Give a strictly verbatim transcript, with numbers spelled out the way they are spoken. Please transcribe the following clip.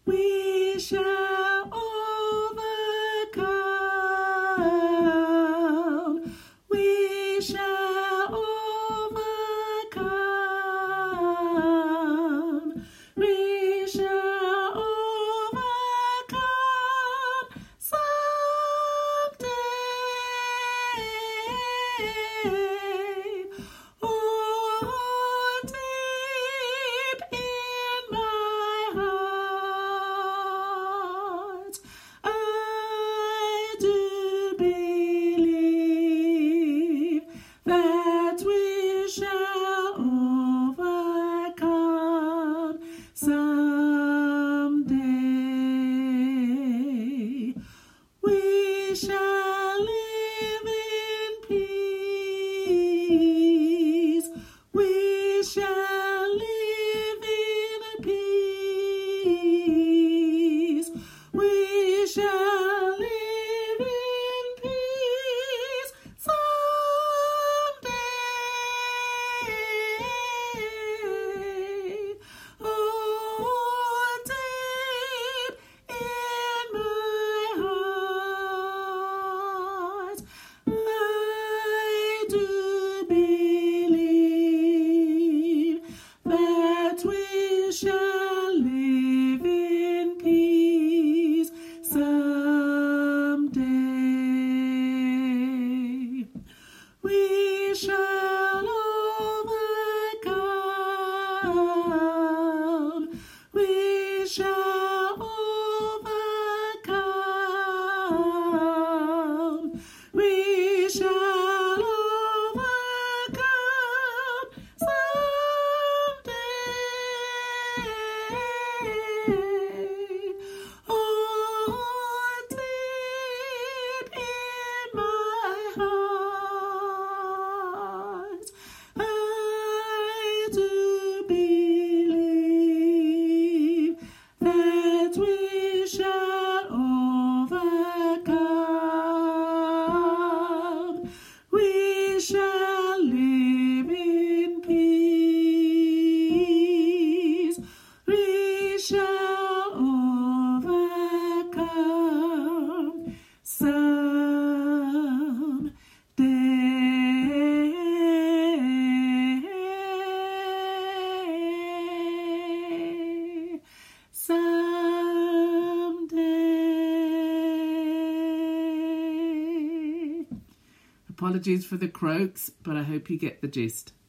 We shall overcome. We shall overcome. We shall overcome someday. Oh, deep in my heart, I do believe that we shall overcome someday. We shall live in peace. We shall live in peace. We shall live in peace someday. Oh, deep in my heart, I do believe that we shall live in peace someday. We shall overcome. We shall overcome. We shall overcome someday. Oh, deep in my heart, I do believe that we shall overcome. We shall live in peace. We shall overcome someday. Someday. Apologies for the croaks, but I hope you get the gist.